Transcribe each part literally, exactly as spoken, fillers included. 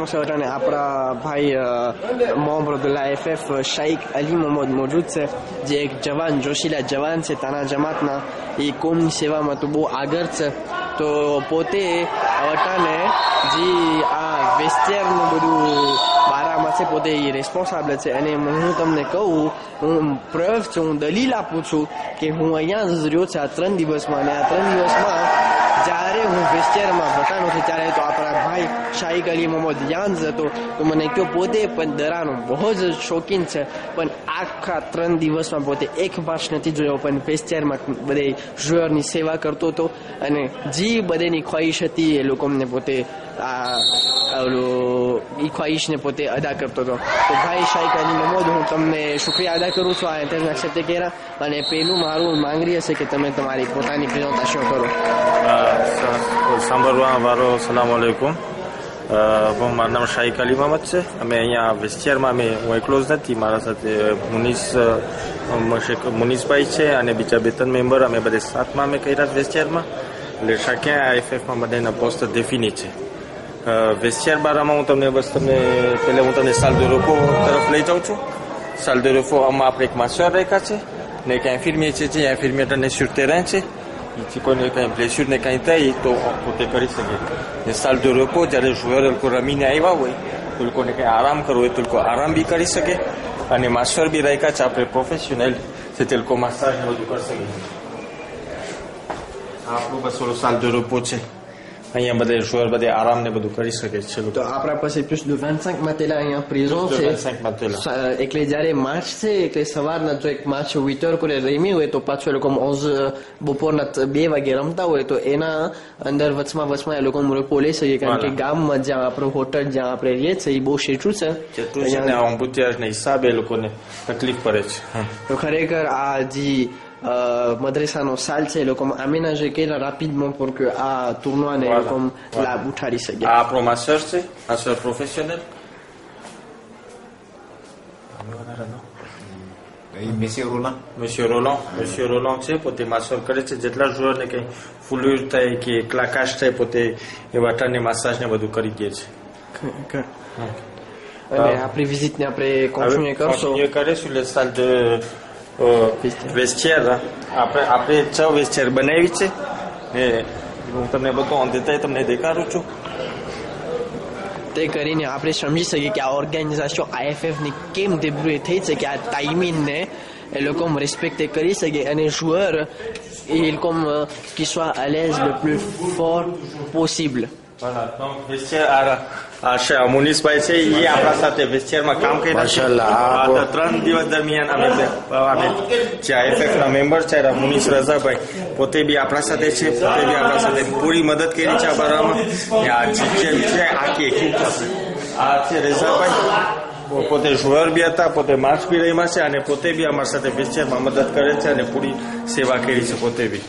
c'est un après भाई membre de l'A F F Shaikh Ali Mohammad Mojoud છે જે એક જવાન જોશીલા જવાન છે તાના જમાતના એ કોમની સેવામાં તો બહુ આગળ છે તો પોતે વટાને જે આ વેસ્ટર્નનું બધું બારામાં છે પોતે એ રેસ્પોન્સાબલ છે અને હું તમને કહું હું પ્રયોગ છું હું દલીલ આપું છું કે હું અહીંયા જ રહ્યો છે આ ત્રણ દિવસમાં અને આ ત્રણ દિવસમાં જ્યારે હું વેસ્ટર્નમાં વટાનો છે ત્યારે તો આપણા ભાઈ શાઈક અલી મોહમ્મદ યાન હતો તો મને કહ્યો પોતે પણ દરાનો બહુ જ શોખીન છે પણ આખા ત્રણ દિવસમાં પોતે એક માસ નથી જોયો પણ વેસ્ટરમાં બધે જુઅરની સેવા કરતો હતો અને જે બધાની ખ્વાહિશ હતી એ લોકોને પોતે આ ઓલું એ ખ્વાહિશને પોતે અદા કરતો હતો તો ભાઈ શાઈક અલી મોહમ્મદ હું તમને શુક્રિયા અદા કરું છું આ ઇન્ટરવ્યુ એક્સેપ્ટ કર્યા અને પેલું મારું માંગણી હશે કે તમે તમારી પોતાની પ્રેઝન્ટેશન કરો. સાંભળવા વાળો સલામ આલેકુમ. મારું નામ શાઈક અલી મોહમ્મદ છે. અમે અહીંયા વેસ્ટિયરમાં અમે હું એકલો જ નથી, મારા સાથે મુનીસ મુનીસભાઈ છે અને બીજા બે ત્રણ મેમ્બર અમે બધે સાતમાં અમે કર્યા વેસ્ટિયરમાં એટલે શાક્યા આઈએફએફમાં બધાના પોસ્ટ દેફીની છે. વેસ્ટિયર બારામાં હું તમને બસ તમને પહેલાં હું તમને સાલ de repos તરફ લઈ જાઉં છું. સાલ de repos આમાં આપણે એક માસ્ટર રેખા છે ને એક ઇન્ફirmier છે જે ઇન્ફirmier sur terrain છે. Si કોઈને કંઈ બ્લેસ્યુર ને કંઈ થાય તો પોતે કરી શકે. ને સાલ de repos જ્યારે જોયર એ લોકો રમીને આવ્યા હોય તો લોકોને કંઈ આરામ કરવો હોય તો લોકો આરામ બી કરી શકે અને માસ્ટર બી રાખ્યા છે આપણે પ્રોફેશનલ છે તે લોકો માસ્ટર બધું કરી શકે. આપણું બસ ઓલો સાલ de repos છે, અહીંયા બધે જોયર બધે આરામ ને બધું કરી શકે છે. તો આપણા પાસે plus de vingt-cinq matelas અહીંયા પ્રિઝન છે. vingt-cinq matelas એટલે જ્યારે માર્ચ છે એટલે સવારના જો એક માર્ચ huit heures કરે રમી હોય તો પાછો એ લોકો onze બપોરના બે વાગે રમતા હોય તો એના અંદર વચમાં વચમાં એ લોકો રેપો લઈ શકે કારણ કે ગામમાં જ્યાં આપણું હોટલ જ્યાં આપણે રહીએ છીએ એ બહુ શેઠું છે ને હિસાબે એ લોકોને તકલીફ પડે છે. તો ખરેખર આ જે મદ્રેસાનો સાલ છે એ લોકો aménagé કેલા rapidement pour que આ tournoi ને લોકો લાભ ઉઠાડી શકે. આ આપણો માસ્ટર છે, master professional Monsieur Roland. Monsieur Roland, Monsieur Roland છે પોતે માસ્ટર કરે છે. જેટલા જોરને કંઈ ફ્લુઇડ થાય કે ક્લાકાશ થાય પોતે એ વાટાને માસાજ ને બધું કરી દે છે. અને આપણી વિઝિટ ને આપણે કોન્ટિન્યુ કરશો કરીશું le salle de વેસ્ટિયર આપણે આપણે છ વેસ્ટિયર બનાવી છે ને હું તમને બધું ઓન દેતાય તમને દેખાડું છું. તે કરીને આપણે સમજી શકીએ કે આ ઓર્ગેનાઇઝેશન આઈએફએફ ની કેમ ડેબ્યુટ થઈ છે કે આ ટાઈમિંગ ને એ લોકો રિસ્પેક્ટ કરી શકે અને joueur il comme qu'il soit à l'aise le plus fort possible. Voilà, donc વેસ્ટિયર આ છે મુનીસભાઈ છે એ આપણા સાથે વેસ્ટિયરમાં કામ કરી રહ્યા છે. ત્રણ દિવસ દરમિયાન અમે અમે જે આઈએફએફ ના મેમ્બર છે મુનીસ રઝાભાઈ પોતે બી આપણા સાથે છે, પોતે બી આપણા સાથે પૂરી મદદ કરી છે આ બારામાં. આ જીકેમ છે આખી એકીપ આ છે રઝાભાઈ પોતે જોયર બી હતા, પોતે માર્ચ બી રહીમાં છે અને પોતે બી અમારી સાથે વેસ્ટિયરમાં મદદ કરે છે અને પૂરી સેવા કરી છે પોતે બી.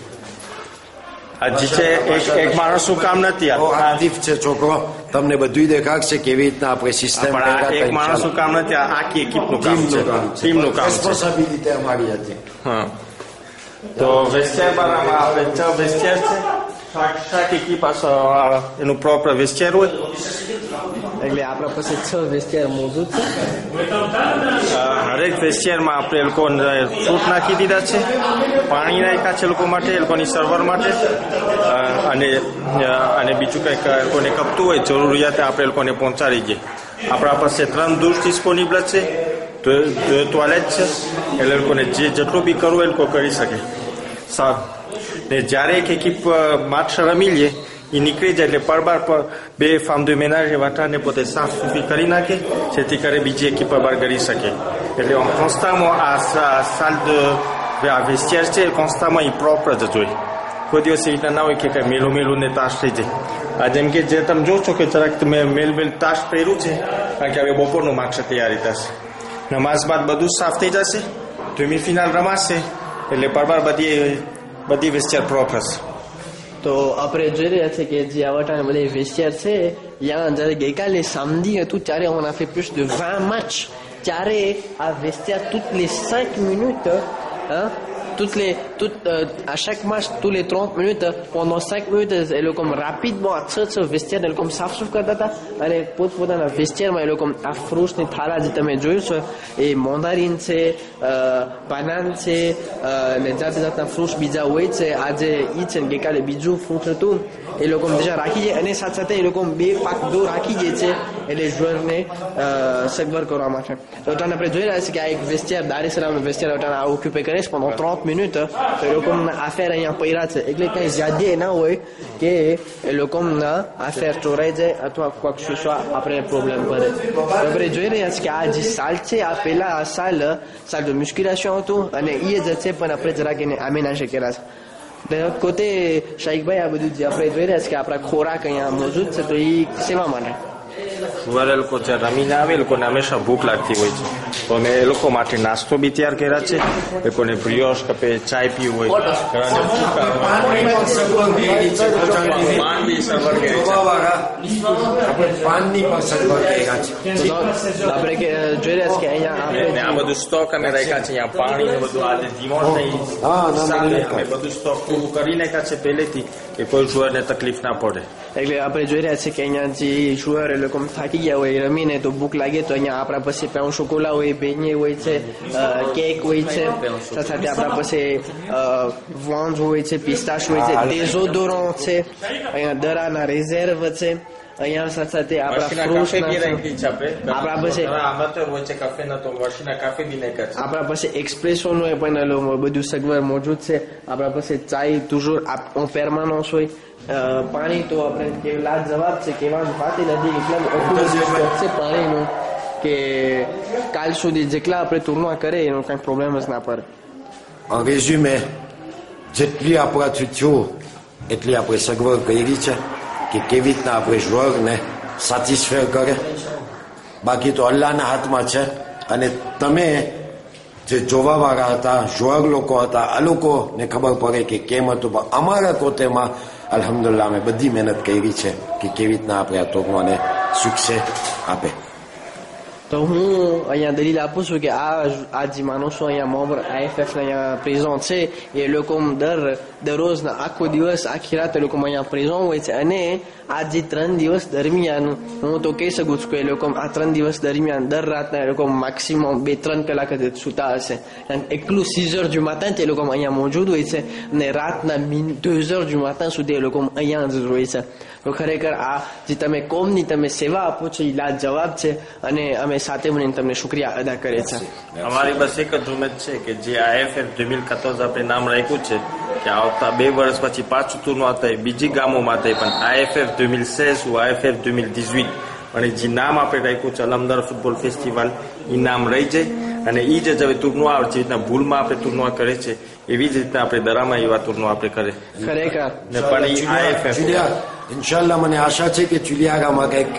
આજે છે એક એક માણસનું કામ નથી, આદિફ છે છોકરો, તમને બધું દેખાડશે કેવી રીતના આપણે સિસ્ટમ એક માણસનું કામ નથી, આખી એકીપનું કામ છે, ટીમનું કામ છે. રિસ્પોન્સિબિલિટી અમારી હતી. હા તો વેસ્ટિયર બારામાં આપણે છ વેસ્ટિયર છે. શાક એકીપ એનું પ્રોપર વેસ્ટિયર હોય એટલે આપણા પાસે છ વેસ્ટિયર મોજૂદ છે. હરેક વેસ્ટિયરમાં આપણે એ લોકો ફ્રૂટ નાખી દીધા છે, પાણી નાખ્યા છે લોકો માટે, એ લોકોની સર્વર માટે અને અને બીજું કંઈક એ લોકોને કપતું હોય જરૂરિયાત આપણે એ લોકોને પહોંચાડી દઈએ. આપણા પાસે ત્રણ દૂર ડિસ્પોનિબલ છે, ટોયલેટ છે, એટલે લોકોને જે જેટલું બી કરવું એ લોકો કરી શકે. સારું ને જ્યારે એક એકીપ માર્ચ રમી લે એ નીકળી જાય એટલે પરબાર પર બે ફાર્મ દુ મેનાજ વાટાને પોતે સાફ સૂફી કરી નાખે જેથી કરે બીજી એકીપ બહાર કરી શકે. એટલે કોન્સ્ટામાં આ સાલ આ વેસ્ટિયર છે કોન્સ્ટામાં એ પ્રોપર જ જોઈએ. કોઈ દિવસ એ રીતના ના હોય કે કંઈ મેલું મેલું ને તાશ થઈ જાય. આ જેમ કે જે તમે જો છો કે જરાક મેલ મેલ તાશ પહેર્યું છે કારણ કે હવે બપોરનું માર્ક્સ તૈયારી થશે, નમાઝ બાદ બધું સાફ થઈ જશે, સેમી ફિનાલ રમાશે એટલે પરબાર બધી બધી વેસ્ટિયર પ્રોપર. તો આપણે જોઈ રહ્યા છે કે જે આવટાને બધા વેસ્ટિયર છે યાં જ્યારે ગઈકાલે સામદી હતું ત્યારે on a fait plus de vingt matchs, ત્યારે આ વેસ્ટિયર toutes les cinq minutes toutes les, toutes, euh, à chaque match, tous les trente minutes, pendant cinq minutes, એ લોકો rapidement છ છ vestiaire એ લોકો સાફ સુફ કરતા હતા અને પોતપોતાના વેસ્ટિયરમાં એ લોકો આ ફ્રૂટ્સની થાળા જે તમે જોયું છે એ મોન્ડારીન છે, બનાન છે ને જાતે જાતના ફ્રૂટ્સ બીજા હોય છે. આજે ઈ છે ને ગઈકાલે બીજું ફ્રૂટ હતું એ લોકો બીજા રાખી જાય અને સાથે સાથે એ લોકો બે પાક દો રાખી જાય છે એટલે જ્વરને સગવડ કરવા માટે. તો તને આપણે જોઈ રહ્યા છીએ કે આ એક વેસ્ટિયર દારી સલામનું વેસ્ટિયર આ ઓક્યુપે કરે છે pendant trente minutes. તો એ લોકોના આફેર અહીંયા પડ્યા છે એટલે કંઈ જ્યાદા ના હોય કે એ લોકોના આફેર ચોરાઈ જાય અથવા કોઈક શું આપણે પ્રોબ્લેમ પડે. આપણે જોઈ રહ્યા છીએ કે આ જે સાલ છે આ પહેલા આ સાલ સાલ de musculation હતું અને એ જ છે પણ આપણે જરાક એને આમેનાશે કર્યા છે. પોતે શાહિકભાઈ આ બધું જે આપણે જોઈ રહ્યા છીએ કે આપણા ખોરાક અહીંયા મોજૂદ છે તો એ સેવા માટે સુવારે લોકો જ્યારે રમીને આવે એ લોકોને હંમેશા ભૂખ લાગતી હોય છે તો અમે એ લોકો માટે નાસ્તો બી તૈયાર કર્યા છે. એ લોકોને બ્રિયોશ કપે ચાય પીવું હોય આપણે જોઈ રહ્યા છીએ કે અહીંયા આ બધું સ્ટોક અમે રાખ્યા છે. અહીંયા પાણી ને બધું આજે ધીમો બધું સ્ટોક પૂરું કરી નાખ્યા છે પહેલેથી કે કોઈ જુવારને તકલીફ ના પડે. એટલે આપણે જોઈ રહ્યા છીએ કે અહીંયા જે જુવાર એ લોકો થાકી ગયા હોય રમીને તો ભૂખ લાગે તો અહીંયા આપણા પાસે પેઉં શોકોલા હોય, બેને હોય છે, કેક હોય છે, સાથે આપણા પાસે વોન્જ હોય છે, પિસ્તાશ હોય છે, ડેઝોડોરન્ટ છે, અહીંયા દરાના રિઝર્વ છે, અહીંયા સાથે સાથે આપણા ફ્રૂટ્સ આપણા પાસે આપણા પાસે એક્સપ્રેસો નું પણ બધું સગવડ મોજૂદ છે. આપણા પાસે ચાય toujours permanence હોય. પાણી તો આપણે કેવલા જવાબ છે કહેવાનું વાત નથી એટલા સ્ટોક છે પાણીનું કે કાલ સુધી જેટલા આપણે ટુર્નવા કરે એનો કઈ પ્રોબ્લેમ જ ના પડે. En résumé, જેટલી આપણાથી થયું એટલી આપણે સગવડ કરી છે કે કેવી રીતના આપણે જોરને સેટિસ્ફાય કરે. બાકી તો અલ્લાહના હાથમાં છે અને તમે જે જોવાવાળા હતા જોર લોકો હતા આ લોકોને ખબર પડે કે કેમ હતું. પણ અમારા કોતેમાં અલ્હમ્દુલિલ્લાહ અમે બધી મહેનત કરી છે કે કેવી રીતના આપણે આ ટોકનોને સક્સેસ આપે. તો હું અહીંયા દલીલ આપું છું કે આ આ જે માણસો અહીંયા મેમ્બર આઈએફએફ અહીંયા પ્રેઝન્ટ છે એ લોકો દર દરરોજના આખો દિવસ આખી રાત એ લોકો અહીંયા પ્રેઝન્ટ હોય છે અને આ જે ત્રણ દિવસ દરમિયાન હું તો કહી શકું છું કે એ લોકો આ ત્રણ દિવસ દરમિયાન દર રાતના એ લોકો મેક્સિમમ બે ત્રણ કલાક જ સૂતા હશે. એકલું સિક્સ heures du matin તે લોકો અહીંયા મોજૂદ હોય છે અને રાતના deux heures du matin સુધી એ લોકો અહીંયા જ હોય છે. તો ખરેખર આ જે તમે કોમની તમે સેવા આપો છો એ લાજવાબ છે અને અમે સાથે મળીને તમને શુક્રિયા અદા કરે છે. અમારી બસ એક જ ઉમેદ છે કે જે આઈએફએફ deux mille quatorze આપણે નામ રાખ્યું છે કે આવતા બે વર્ષ પછી પાછું ટૂર્નો થાય બીજી ગામોમાં થાય પણ આઈએફએફ deux mille seize ou આઈએફએફ deux mille dix-huit અને જે નામ આપણે રાખ્યું છે અલમદાર ફૂટબોલ ફેસ્ટિવલ એ નામ રહી જાય અને એ જ હવે ટૂર્નો આવે જે રીતના ભૂલમાં આપણે ટૂર્નો કરે છે એવી જ રીતના આપણે દરામાં એવા ટૂર્નો આપણે કરે ખરેખર ને પણ એ આઈએફએફ ઇન્શાલ્લાહ મને આશા છે કે ચુલિયાગામાં કંઈક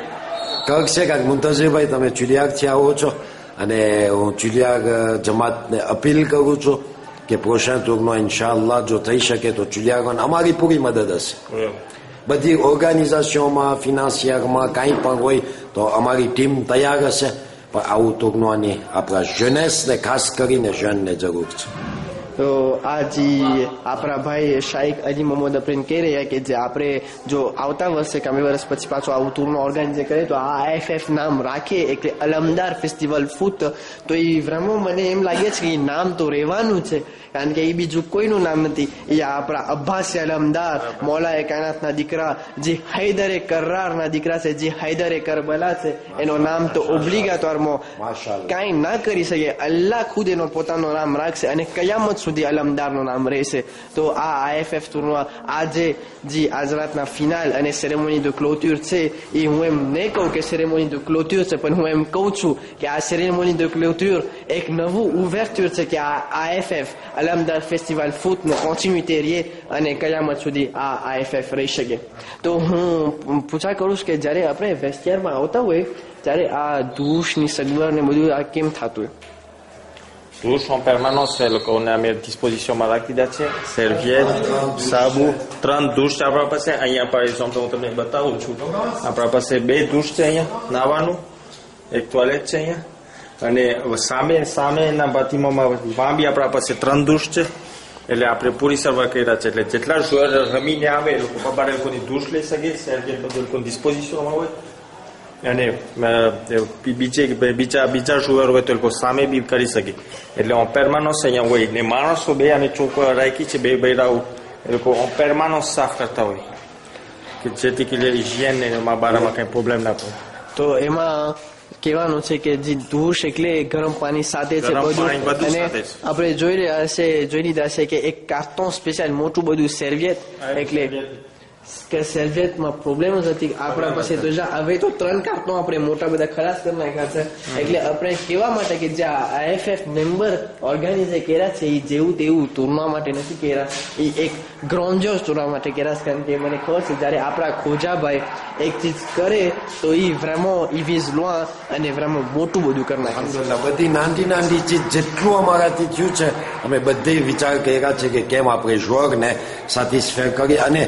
કરશે કાંઈક. મુંતઝીરભાઈ તમે ચુલિયાગથી આવો છો અને હું ચુલિયાગ જમાતને અપીલ કરું છું કે પ્રોશન ટૂરનો ઇન્શાલ્લાહ જો થઈ શકે તો ચુલિયાગમાં અમારી પૂરી મદદ હશે. બધી ઓર્ગેનાઇઝેશનોમાં ફિનાન્સિયરમાં કાંઈ પણ હોય તો અમારી ટીમ તૈયાર હશે. પણ આવું ટૂરનોની આપણા જનેસને ખાસ કરીને જનને જરૂર છે. તો આ જે આપણા ભાઈ શાઇક અલી મોહમ્મદ અફરીન કહી રહ્યા કે જે આપણે જો આવતા વર્ષે કે બે વર્ષ પછી પાછો આવું ટૂરનો ઓર્ગેનાઇઝ કરે તો આ આઈએફએફ નામ રાખે એટલે અલમદાર ફેસ્ટિવલ ફૂટ તો એ ભ્રમો મને એમ લાગે છે કે એ નામ તો રહેવાનું છે કારણ કે એ બીજું કોઈનું નામ નથી. એ આપણા અબ્બાસ અલમદાર મૌલાએ કાયનાતના દીકરા જે હૈદરે કર્રારના દીકરા છે જે હૈદરે કરબલા છે એનો નામ તો ઓબ્લિગાટોરમાં કાંઈ ના કરી શકે. અલ્લાહ ખુદ એનો પોતાનો નામ રાખશે અને કયામત સુધી અલમદારનું નામ રહેશે. તો આ આઈએફએફ ટૂર્નમાં આજે જે આજ રાતના ફિનાલ અને સેરેમોની દ ક્લોટ્યુર છે એ હું એમ નહીં કહું કે સેરેમોની દ ક્લોટ્યુર છે પણ હું એમ કહું છું કે આ સેરેમોની દ ક્લોટ્યુર એક નવું ઉવેર્ચ્યુર છે કે આ આઈએફએફ અલમદાર ફેસ્ટિવલ ફૂટનું કોન્ટિન્યુટી રહે અને કયામત સુધી આ આઈએફએફ રહી શકે. તો હું પૂછા કરું છું કે જ્યારે આપણે વેસ્ટિયરમાં આવતા હોય ત્યારે આ દૂષની સગવડ ને બધું આ કેમ થતું હોય? douche en permanence એ લોકોને અમે ડિસ્પોઝિશનમાં રાખી દીધા છે. સર્વિયેટ, સાબુ, ત્રણ દૂષ આપણા પાસે અહીંયા પર એક્ઝામ્પલ હું તમને બતાવું છું. આપણા પાસે બે દૂષ છે અહીંયા નાવાનું, એક ટોયલેટ છે અહીંયા અને સામે સામેના બાથીમાં માં બી આપણા પાસે ત્રણ દુષ છે, એટલે આપણે પૂરી સર્વર કર્યા છે. એટલે જેટલા જુઆર રમીને આવે એ લોકો પબાર એ લોકોની દૂષ લઈ શકે, સર્વિયત બધું એ લોકોની ડિસ્પોઝિશનમાં હોય, અને બીજે બીજા બીજા જુઆર હોય તો એ લોકો સામે બી કરી શકે. એટલે ઓમ્પેરમાનોસ અહીંયા હોય ને માણસો બે અમે ચોક રાખી છે, બે બૈરાઓ એ લોકો ઓમ્પેરમાનોસ સાફ કરતા હોય કે જેથી કે હિજિયન ને એમાં બારામાં કઈ પ્રોબ્લેમ ના પડે. તો એમાં કહેવાનું છે કે જે દૂષ એટલે ગરમ પાણી સાથે છે બધું, અને આપણે જોઈ રહ્યા હશે જોઈ લીધા છે કે એક કાર્ટન સ્પેશિયલ મોટું બધું સર્વિયત, એટલે કે સર્વિયતમાં પ્રોબ્લેમ જ હતી આપણા પાસે. તો હવે તો ત્રણ કાર્ટનો આપણે મોટા બધા ખલાસ કરી નાખ્યા છે. એટલે આપણે કહેવા માટે કે જે આઈએફએફ મેમ્બર ઓર્ગેનાઇઝે કર્યા છે એ જેવું તેવું તોડવા માટે નથી કર્યા, એ એક ગ્રોન્જોસ તોડવા માટે કર્યા છે. કારણ કે મને ખબર છે જયારે આપણા ખોજાભાઈ એક ચીજ કરે તો એ વ્રેમો ઇવીઝ લોઆ અને વ્રેમો મોટું બધું કરી નાખ્યું. બધી નાની નાની ચીજ જેટલું અમારાથી થયું છે અમે બધે વિચાર કર્યા છે કે કેમ આપણે જોગને સેટિસ્ફાય કરી. અને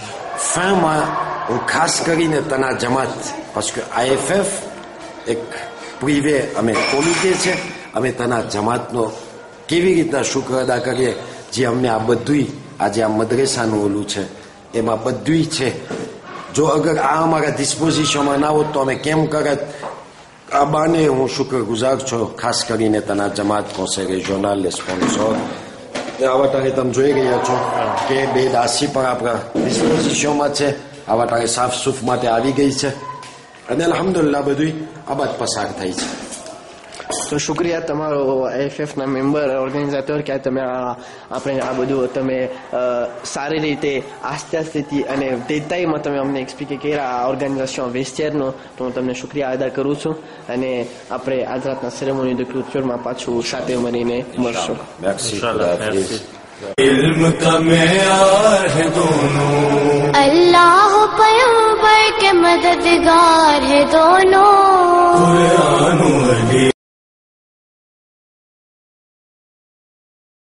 ફેમાં હું ખાસ કરીને તના જમાત, parce que આઈએફએફ એક પ્રિવે અમે કોમિટે છે, અમે તના જમાતનો કેવી રીતના શુક્ર અદા કરીએ જે અમને આ બધું આજે આ મદ્રેસાનું ઓલું છે એમાં બધું છે. જો અગર આ અમારા ડિસ્પોઝિશનમાં ના હોત તો અમે કેમ કરત. આ બાને હું શુક્ર ગુજાર છું, ખાસ કરીને તના જમાત કોન્સેલ રિજિયોનલ સ્પોન્સર. આવા ટાણે તમે જોઈ રહ્યા છો કે બે દાસી પણ આપણા ડિસ્પોઝિશનમાં છે, આવા ટાણે સાફ સુફ માટે આવી ગઈ છે, અને અલ્હમ્દુલિલ્લાહ બધું આ બાદ પસાર થઈ છે. તો શુક્રિયા તમારો આઈએફએફ ના મેમ્બર ઓર્ગેનાઇઝેટર કે તમે આપણે આ બધું તમે સારી રીતે આસ્તે આસ્તેથી અને દેતાઈમાં તમે અમને એક્સપ્લિક કર્યા આ ઓર્ગેનાઇઝેશન વેસ્ટિયરનો, તો હું તમને શુક્રિયા અદા કરું છું. અને આપણે આજ રાતના સેરેમોની દ ક્રુચરમાં પાછું સાથે મળીને મળશું. अल्लाह पैगंबर के मददगार है दोनों.